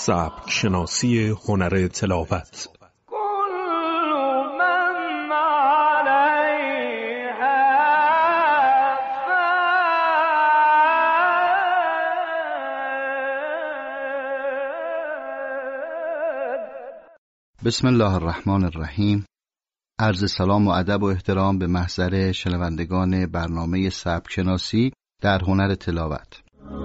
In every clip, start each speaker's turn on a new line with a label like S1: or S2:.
S1: سبک شناسی هنر تلاوت.
S2: بسم الله الرحمن الرحیم. عرض سلام و ادب و احترام به محضر شنوندگان برنامه سبک شناسی در هنر تلاوت.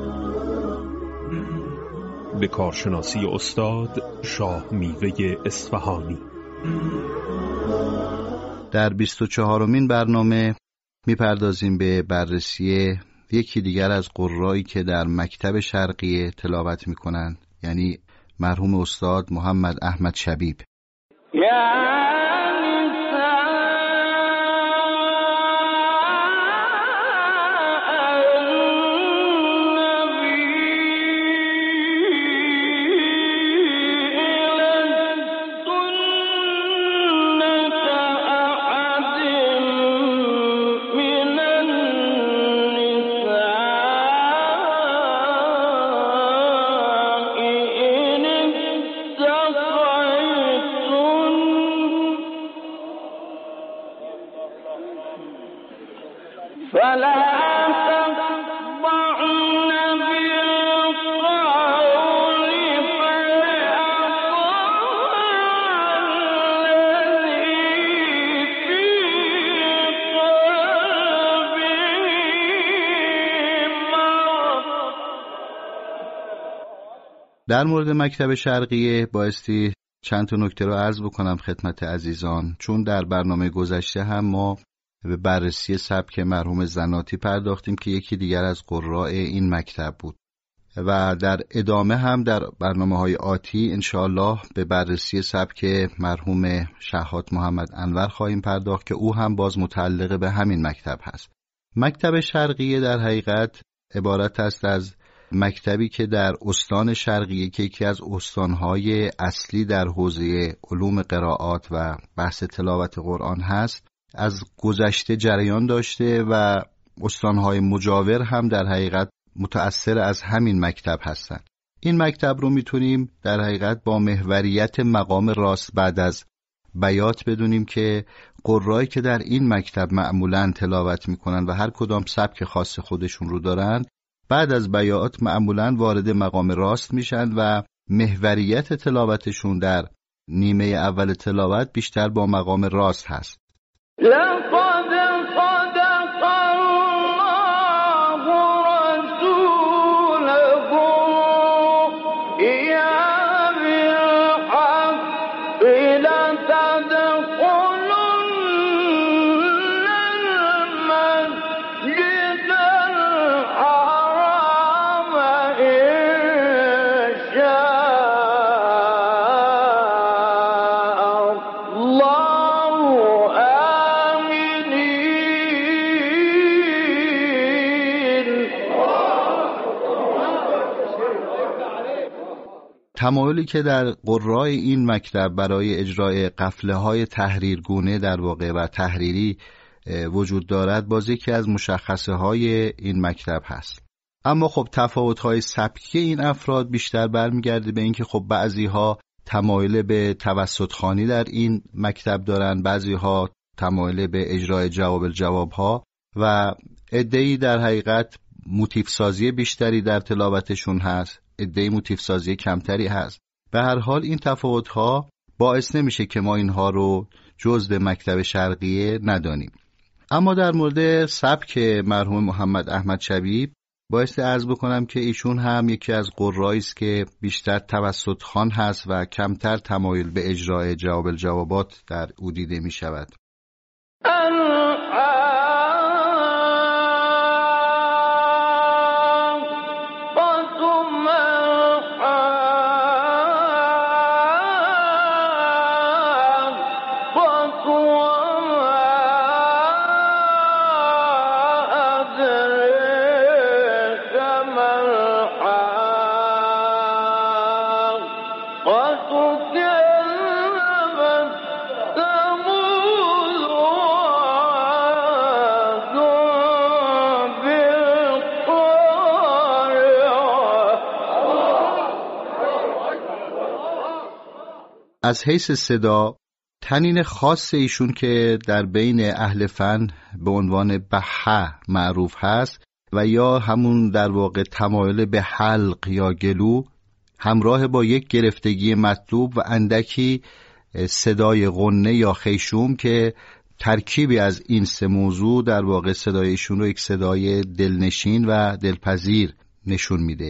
S1: به کارشناسی استاد شاه میوه اصفهانی.
S2: در 24مین برنامه میپردازیم به بررسی یکی دیگر از قرایی که در مکتب شرقیه تلاوت میکنند، یعنی مرحوم استاد محمد احمد شبیب. در مورد مکتب شرقیه بایستی چند تا نکته رو عرض بکنم خدمت عزیزان، چون در برنامه گذشته هم ما به بررسی سبک مرحوم زناتی پرداختیم که یکی دیگر از قراء این مکتب بود و در ادامه هم در برنامه‌های آتی انشاءالله به بررسی سبک مرحوم شهات محمد انور خواهیم پرداخت که او هم باز متعلق به همین مکتب هست. مکتب شرقیه در حقیقت عبارت است از مکتبی که در استان شرقیه که یکی از استانهای اصلی در حوزه علوم قرائات و بحث تلاوت قرآن هست، از گذشته جریان داشته و استانهای مجاور هم در حقیقت متأثر از همین مکتب هستند. این مکتب رو میتونیم در حقیقت با محوریت مقام راست بعد از بیات بدونیم که قرایی که در این مکتب معمولاً تلاوت میکنن و هر کدام سبک خاص خودشون رو دارن، بعد از بیات معمولاً وارد مقام راست میشن و محوریت تلاوتشون در نیمه اول تلاوت بیشتر با مقام راست هست. تمایلی که در قرای این مکتب برای اجرای قفله‌های تحریرگونه در واقع و تحریری وجود دارد باز یکی از مشخصه‌های این مکتب هست. اما خب تفاوت‌های سبکی این افراد بیشتر برمیگرده به اینکه خب بعضی‌ها تمایل به توسط خوانی در این مکتب دارن، بعضی‌ها تمایل به اجرای جواب الجواب‌ها و عده‌ای در حقیقت موتیف سازی بیشتری در تلاوتشون هست، عده‌ای موتیف سازی کمتری هست. به هر حال این تفاوت‌ها باعث نمیشه که ما اینها رو جزء مکتب شرقیه ندانیم. اما در مورد سبک مرحوم محمد احمد شبیب باعث عرض بکنم که ایشون هم یکی از قرایی است که بیشتر توسط خوان هست و کمتر تمایل به اجرای جواب الجوابات در او دیده می شود. از حیث صدا تنین خاص ایشون که در بین اهل فن به عنوان بحه معروف هست و یا همون در واقع تمایل به حلق یا گلو همراه با یک گرفتگی مطلوب و اندکی صدای غنه یا خیشوم که ترکیبی از این سه موضوع در واقع صدای ایشون رو یک صدای دلنشین و دلپذیر نشون میده.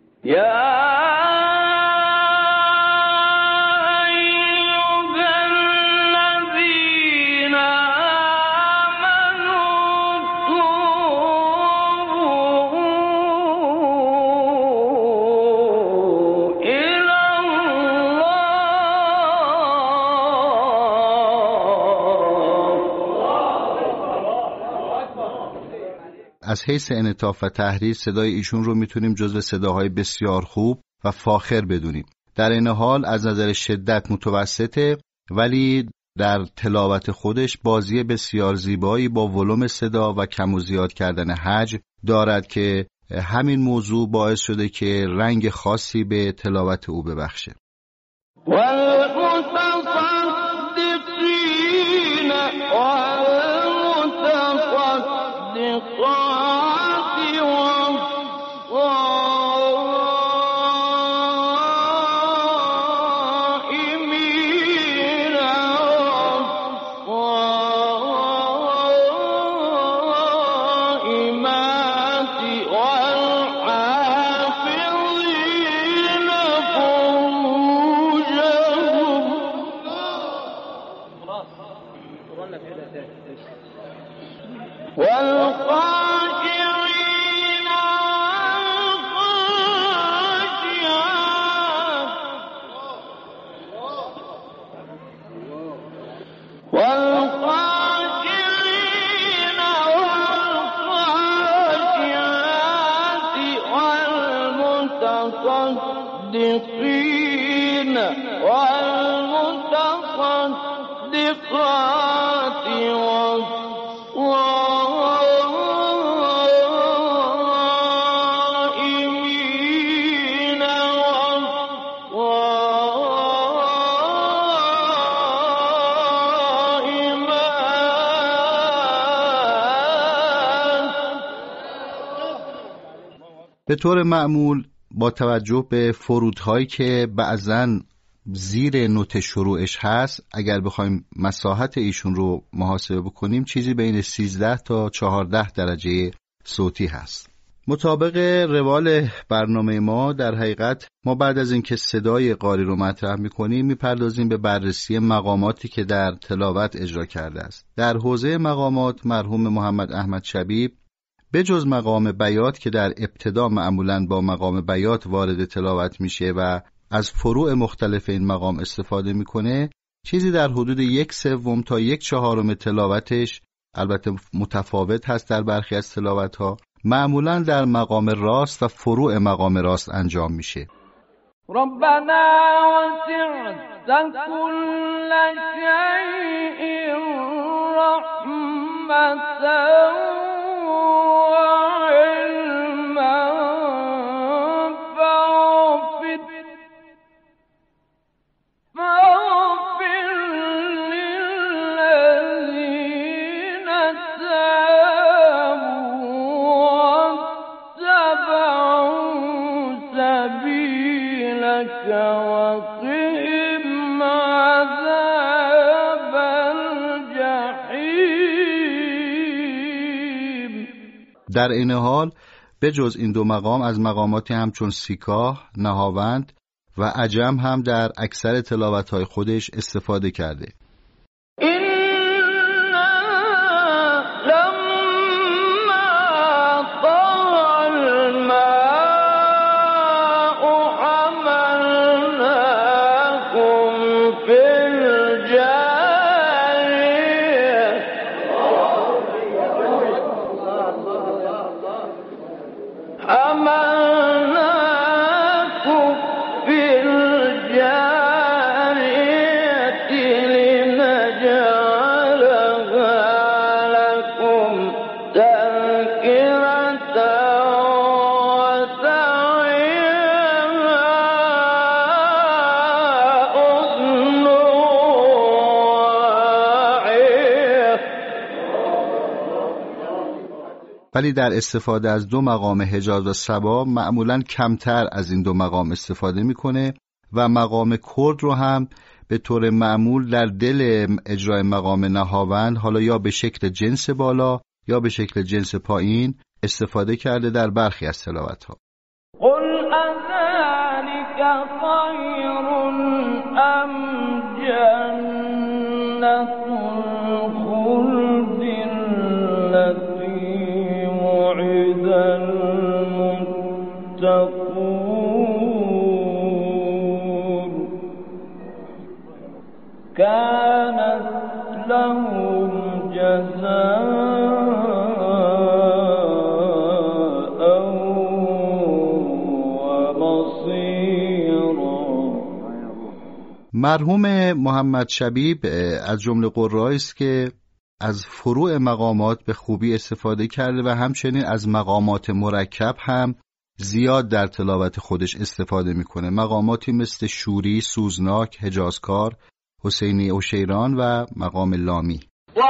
S2: از حیث انعطاف و تحریر صدای ایشون رو میتونیم جزو صداهای بسیار خوب و فاخر بدونیم. در این حال از نظر شدت متوسطه، ولی در تلاوت خودش بازی بسیار زیبایی با ولوم صدا و کم و زیاد کردن حجم دارد که همین موضوع باعث شده که رنگ خاصی به تلاوت او ببخشه. به طور معمول با توجه به فرودهایی که بعضن زیر نوت شروعش هست، اگر بخوایم مساحت ایشون رو محاسبه بکنیم چیزی بین 13 تا 14 درجه صوتی هست. مطابق روال برنامه ما در حقیقت ما بعد از اینکه صدای قاری رو مطرح می‌کنیم میپردازیم به بررسی مقاماتی که در تلاوت اجرا کرده است. در حوزه مقامات مرحوم محمد احمد شبیب به جز مقام بیات که در ابتدا معمولاً با مقام بیات وارد تلاوت میشه و از فروع مختلف این مقام استفاده میکنه، چیزی در حدود 1/3 تا 1/4 تلاوتش البته متفاوت هست در برخی از تلاوت‌ها، معمولاً در مقام راست و فروع مقام راست انجام میشه.
S3: ربنا وسعت كل شيء رحمة
S2: در این حال به جز این دو مقام از مقاماتی همچون سیکاه، نهاوند و عجم هم در اکثر تلاوت‌های خودش استفاده کرده. ولی در استفاده از دو مقام حجاز و سبا معمولاً کمتر از این دو مقام استفاده میکنه و مقام کرد رو هم به طور معمول در دل اجرای مقام نهاوند حالا یا به شکل جنس بالا یا به شکل جنس پایین استفاده کرده در برخی از تلاوت‌ها.
S3: قل اذلك خیر ام جنت الخلد التي وعد المتقون كانت لهم جزاء
S2: مرحوم محمد شبیب از جمله قرایی است که از فروع مقامات به خوبی استفاده کرده و همچنین از مقامات مرکب هم زیاد در تلاوت خودش استفاده میکنه. مقاماتی مثل شوری، سوزناک، حجازکار، حسینی اوشیران و مقام لامی.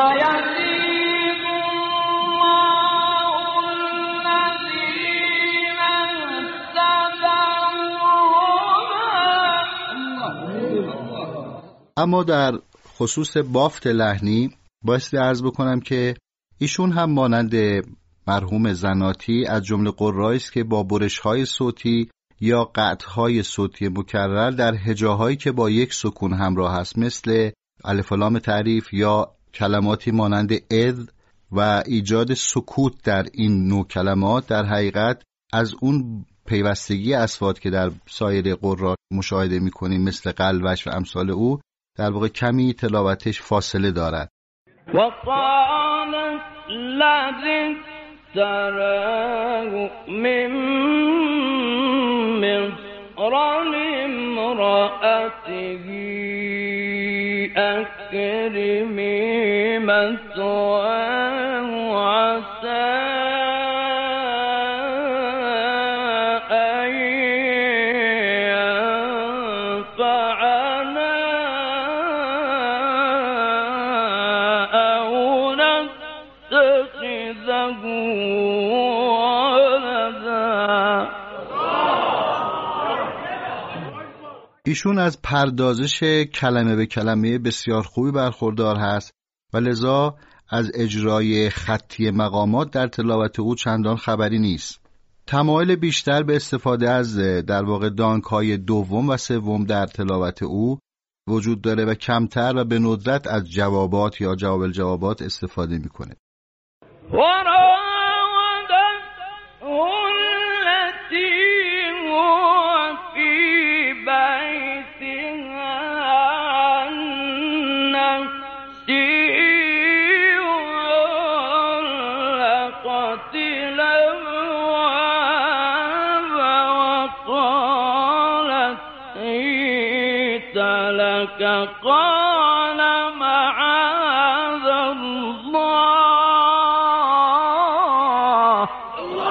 S2: اما در خصوص بافت لحنی بایستی عرض بکنم که ایشون هم مانند مرحوم زناتی از جمله قرایی است که با برش‌های صوتی یا قطع‌های صوتی مکرر در هجاهایی که با یک سکون همراه است مثل الف و لام تعریف یا کلماتی مانند اذ و ایجاد سکوت در این نوع کلمات در حقیقت از اون پیوستگی اصوات که در سایر قرآن مشاهده می‌کنیم مثل قلوش و امثال او در واقع کمی تلاوتش فاصله دارد.
S3: وقال الذي تراه من مصر لامرأته أكرمي مثواه عسى
S2: ایشون از پردازش کلمه به کلمه بسیار خوبی برخوردار هست و لذا از اجرای خطی مقامات در تلاوت او چندان خبری نیست. تمایل بیشتر به استفاده از در واقع دانک‌های دوم و سوم در تلاوت او وجود داره و کمتر و به ندرت از جوابات یا جواب الجوابات استفاده میکنه.
S3: قال معاذ الله.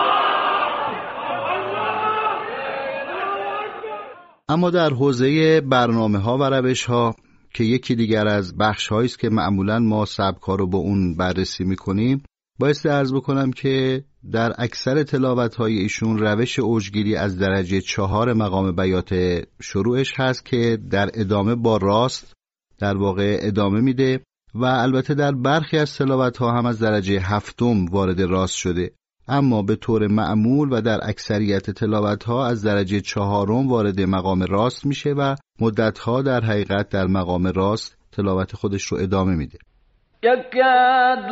S2: اما در حوزه برنامه‌ها و روش‌ها که یکی دیگر از بخش‌هایی است که معمولاً ما سبک‌ها رو با اون بررسی می‌کنیم، بایستی عرض بکنم که در اکثر تلاوت‌های ایشون روش اوجگیری از درجه 4 مقام بیات شروعش هست که در ادامه با راست در واقع ادامه میده و البته در برخی از تلاوت‌ها هم از درجه 7 وارد راست شده، اما به طور معمول و در اکثریت تلاوت‌ها از درجه 4 وارد مقام راست میشه و مدت‌ها در حقیقت در مقام راست تلاوت خودش رو ادامه میده.
S3: يكاد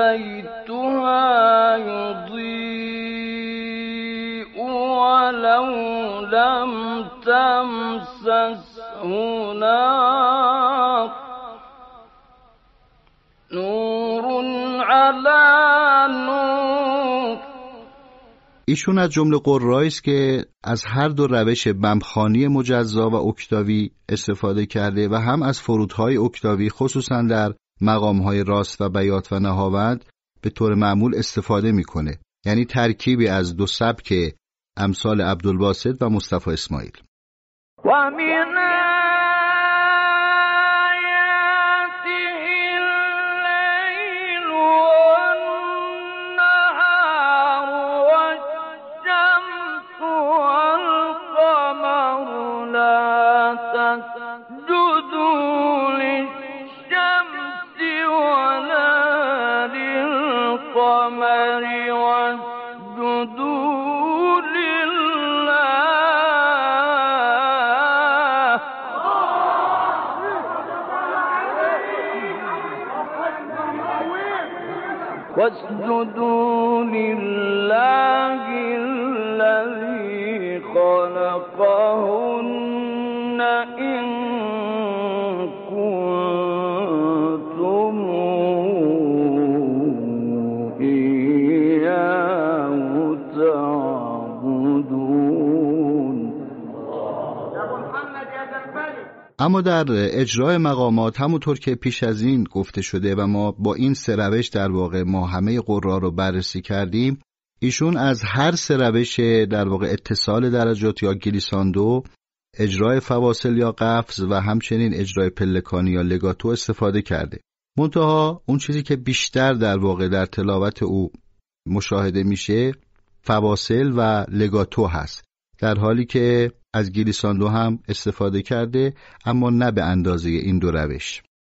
S3: زيتها يضيء ولو لم تمسسه نار نور على نور.
S2: ایشون از جمله قرایی است که از هر دو روش بمخوانی مجزا و اکتاوی استفاده کرده و هم از فرودهای اکتاوی خصوصا در مقامهای راست و بیات و نهاوند به طور معمول استفاده میکنه، یعنی ترکیبی از دو سبک امثال عبدالباسط و مصطفی اسماعیل.
S3: و من آیاته اللیل والنهار تسجدوا للشمس ولا للقمر واسجدوا لله الذي خلقهن إن كنتم إياه تعبدون.
S2: اما در اجرای مقامات همونطور که پیش از این گفته شده و ما با این سه روش در واقع ما همه قرا رو بررسی کردیم، ایشون از هر سه روش در واقع اتصال درجات یا گلیساندو، اجرای فواصل یا قفز و همچنین اجرای پلکانی یا لگاتو استفاده کرده. منتها اون چیزی که بیشتر در واقع در تلاوت او مشاهده میشه فواصل و لگاتو هست، در حالی که از گلیساندو هم استفاده کرده اما نه به اندازه این دو روش.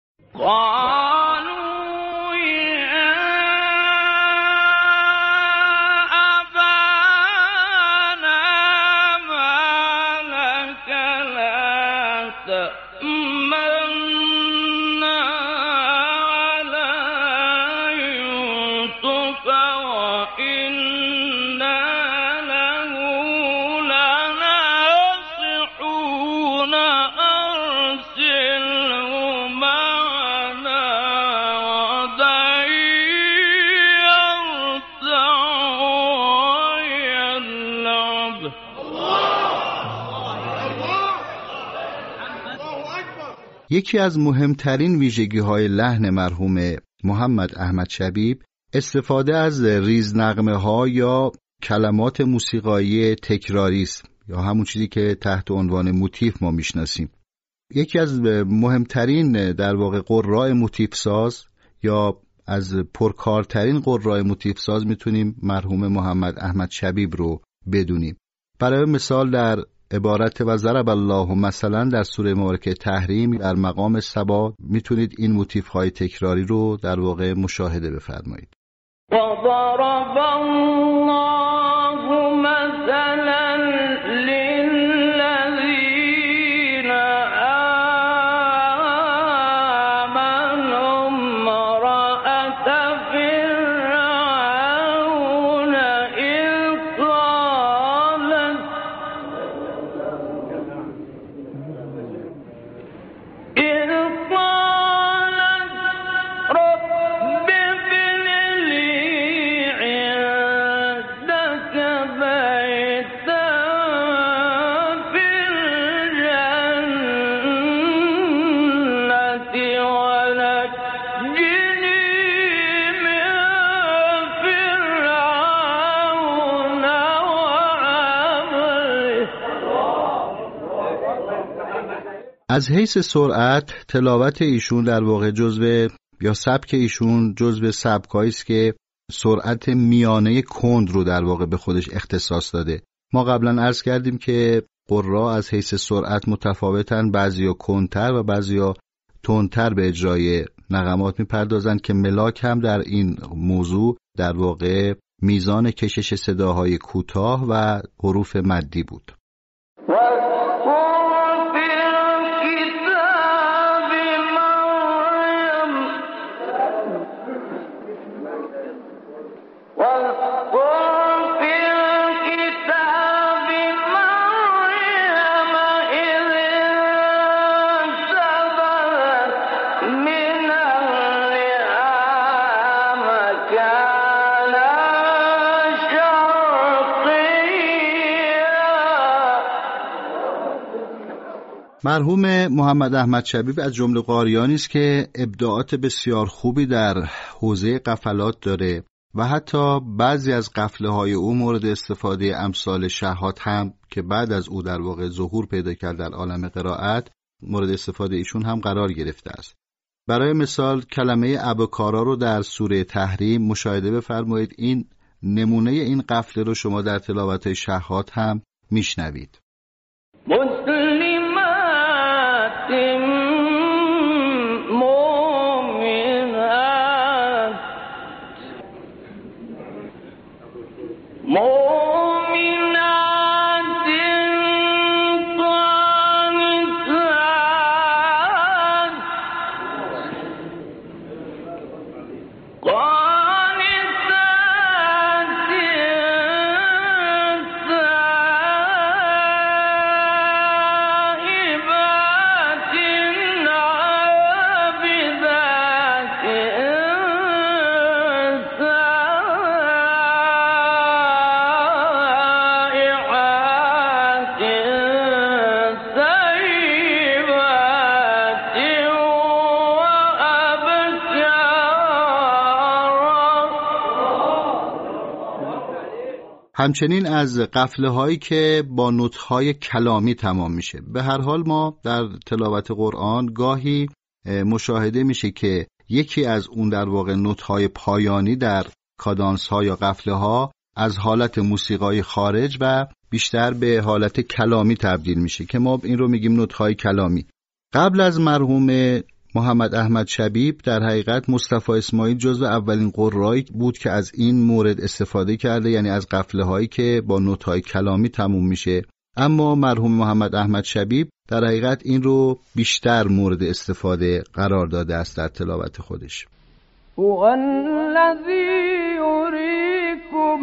S2: یکی از مهمترین ویژگی‌های لحن مرحوم محمد احمد شبیب استفاده از ریزنغمه‌ها یا کلمات موسیقایی تکراری است، یا همون چیزی که تحت عنوان موتیف ما میشناسیم. یکی از مهمترین در واقع قراء موتیف ساز یا از پرکارترین قراء موتیف ساز میتونیم مرحوم محمد احمد شبیب رو بدونیم. برای مثال در عبارت و ضرب الله مثلا در سوره مبارکه تحریم در مقام سبا میتونید این موتیف های تکراری رو در واقع مشاهده بفرمایید.
S3: وضرب الله مثلا للذین آمنوا امرأة فرعون إذ قالت رب ابن لي عندك بيتا في الجنة ونجني من فرعون وعمله.
S2: از حیث سرعت تلاوت ایشون در واقع جزو یا سبک ایشون جزو سبکایی است که سرعت میانه کند رو در واقع به خودش اختصاص داده. ما قبلا عرض کردیم که قرا از حیث سرعت متفاوتن، بعضیا کندتر و بعضیا تندتر به اجرای نغمات میپردازن که ملاک هم در این موضوع در واقع میزان کشش صداهای کوتاه و حروف مدی بود. مرحوم محمد احمد شبیب از جمله قاریانی است که ابداعات بسیار خوبی در حوزه قفلات داره و حتی بعضی از قفله‌های او مورد استفاده امثال شهات هم که بعد از او در واقع ظهور پیدا کرد در عالم قرائت مورد استفاده ایشون هم قرار گرفته است. برای مثال کلمه ابکارا رو در سوره تحریم مشاهده بفرمایید. این نمونه این قفله رو شما در تلاوت شهات هم میشنوید.
S3: مسلمان
S2: همچنین از قفله هایی که با نوت های کلامی تمام میشه. به هر حال ما در تلاوت قرآن گاهی مشاهده میشه که یکی از اون در واقع نوت های پایانی در کادانس ها یا قفله ها از حالت موسیقای خارج و بیشتر به حالت کلامی تبدیل میشه که ما این رو میگیم نوت های کلامی. قبل از مرحوم محمد احمد شبیب در حقیقت مصطفی اسماعیل جزو اولین قرایی بود که از این مورد استفاده کرده، یعنی از قفله هایی که با نوت های کلامی تموم میشه. اما مرحوم محمد احمد شبیب در حقیقت این رو بیشتر مورد استفاده قرار داده است در تلاوت خودش.
S3: هو الذی یریکم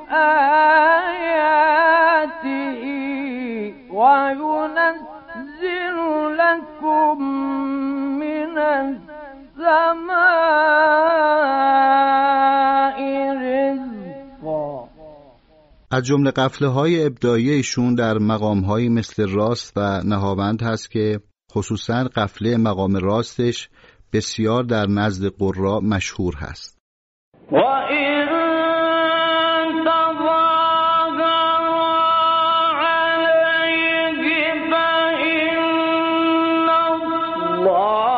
S3: آیاته و ینزل لکم من السماء رزقا.
S2: از جمله قفله های ابتدایی ایشون در مقام های مثل راست و نهاوند هست که خصوصا قفله مقام راستش بسیار در نزد قراء مشهور هست.
S3: و این تظاهر علیه فإن الله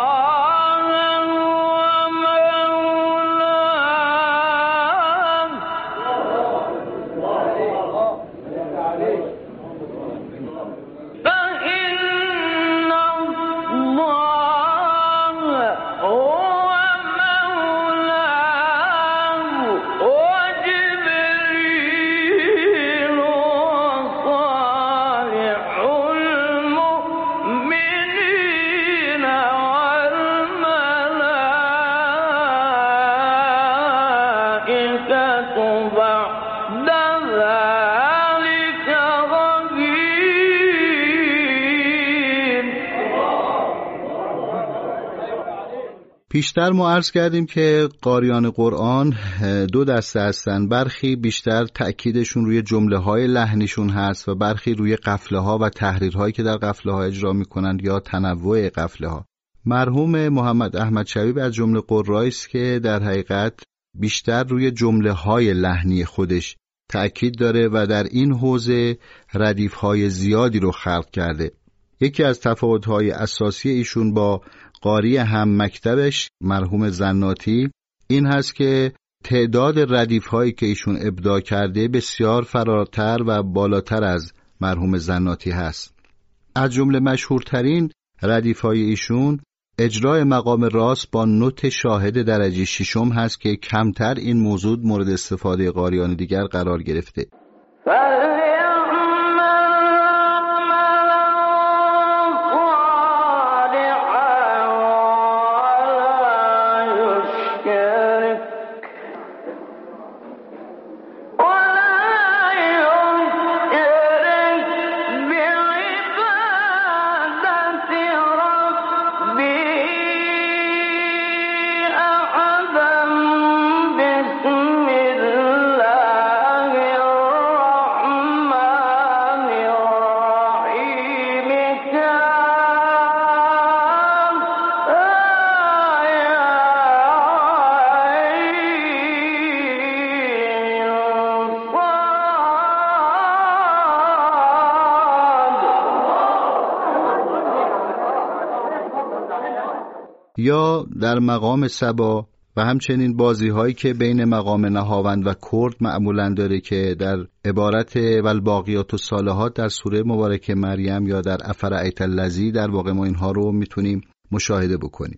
S3: هو
S2: پیشتر ما عرض کردیم که قاریان قرآن دو دسته هستن، برخی بیشتر تأکیدشون روی جمله های لحنیشون هست و برخی روی قفله ها و تحریرهایی که در قفله ها اجرا میکنند یا تنوع قفله ها. مرحوم محمد احمد شبیب از جمله قرایی است که در حقیقت بیشتر روی جمله های لحنی خودش تأکید داره و در این حوزه ردیف های زیادی رو خلق کرده. یکی از تفاوت‌های اساسی ایشون با قاری هم مکتبش مرحوم زناتی این هست که تعداد ردیف‌هایی که ایشون ابداع کرده بسیار فراتر و بالاتر از مرحوم زناتی هست. از جمله مشهورترین ردیف‌های ایشون اجرای مقام راست با نوت شاهد درجه ششم هست که کمتر این موضوع مورد استفاده قاریان دیگر قرار گرفته. یا در مقام سبا و همچنین بازی هایی که بین مقام نهاوند و کرد معمولاً داره که در عبارت والباقیات الصالحات در سوره مبارکه مریم یا در افرأیت الذی در واقع ما اینها رو میتونیم مشاهده بکنیم.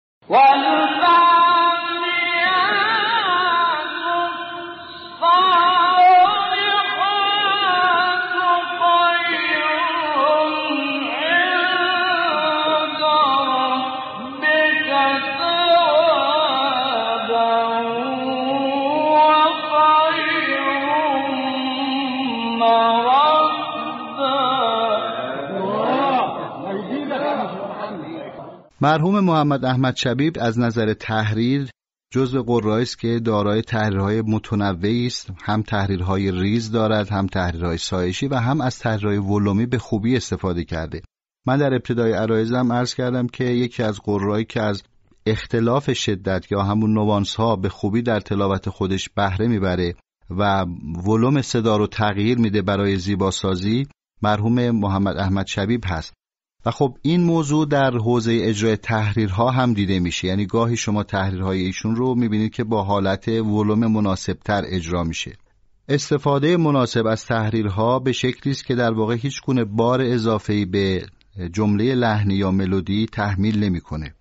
S2: مرحوم محمد احمد شبیب از نظر تحریر جزو قرایی است که دارای تحریرهای متنوعی است، هم تحریرهای ریز دارد، هم تحریرهای سایشی و هم از تحریرهای ولومی به خوبی استفاده کرده. من در ابتدای عرایزم عرض کردم که یکی از قرایی که از اختلاف شدت یا همون نوانس ها به خوبی در تلاوت خودش بهره میبره و ولوم صدا رو تغییر میده برای زیباسازی مرحوم محمد احمد شبیب هست. و خب این موضوع در حوزه اجرای تحریرها هم دیده میشه، یعنی گاهی شما تحریرهای ایشون رو میبینید که با حالت ولوم مناسبتر اجرا میشه. استفاده مناسب از تحریرها به شکلی است که در واقع هیچ گونه بار اضافه‌ای به جمله لحنی یا ملودی تحمیل نمیکنه.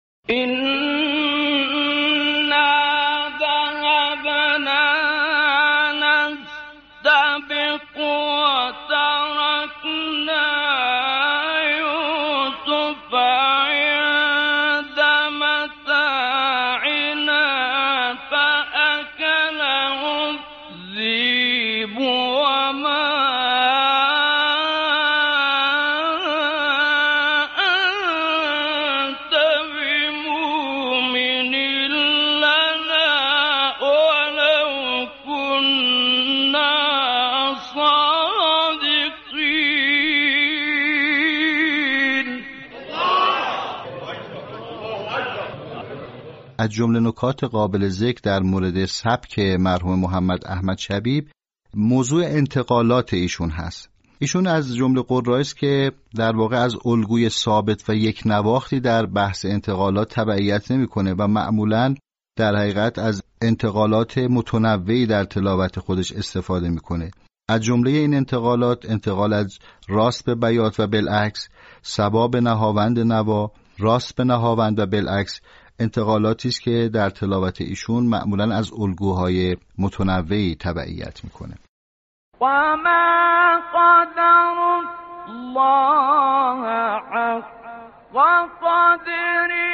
S2: از جمله نکات قابل ذکر در مورد سبک مرحوم محمد احمد شبیب موضوع انتقالات ایشون هست. ایشون از جمله قرایی است که در واقع از الگوی ثابت و یک نواختی در بحث انتقالات تبعیت نمی‌کنه و معمولاً در حقیقت از انتقالات متنوعی در تلاوت خودش استفاده می‌کنه. از جمله این انتقالات انتقال از راست به بیات و بالعکس، صبا به نهاوند نوا، راست به نهاوند و بالعکس، انتقالاتی است که در تلاوت ایشون معمولاً از الگوهای متنوعی تبعیت میکنه.
S3: و ما قدر الله حق قدره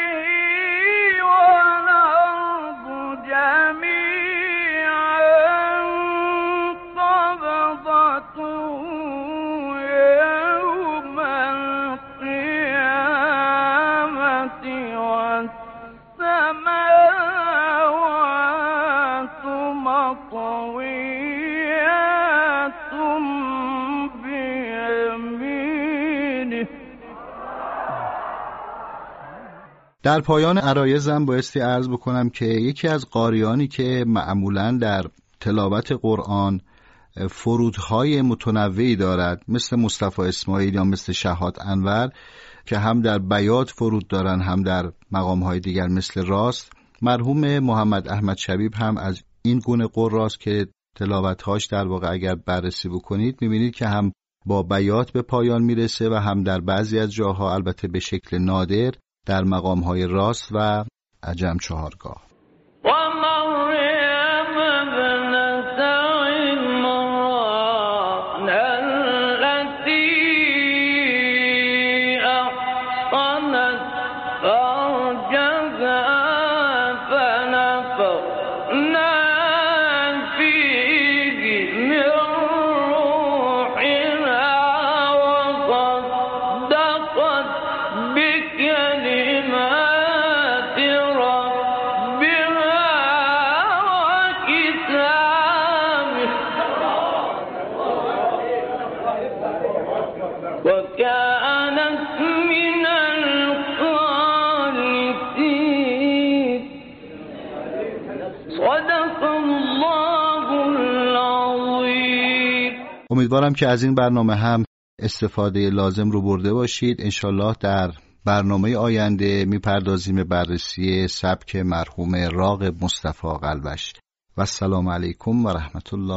S3: والارض جمیعا قبضته یوم القیامة والسماوات مطویات بیمینه.
S2: در پایان عرایضم بایستی عرض بکنم که یکی از قاریانی که معمولاً در تلاوت قرآن فرودهای متنوعی دارد مثل مصطفی اسماعیل یا مثل شهاد انور که هم در بیات فرود دارن هم در مقامهای دیگر مثل راست، مرحوم محمد احمد شبیب هم از این گونه قراست که تلاوتهاش در واقع اگر بررسی بکنید میبینید که هم با بیات به پایان میرسه و هم در بعضی از جاها البته به شکل نادر در مقامهای راست و عجم چهارگاه. امیدوارم که از این برنامه هم استفاده لازم رو برده باشید. انشالله در برنامه آینده میپردازیم بررسی سبک مرحوم راغب مصطفی قلبش. و السلام علیکم و رحمت الله.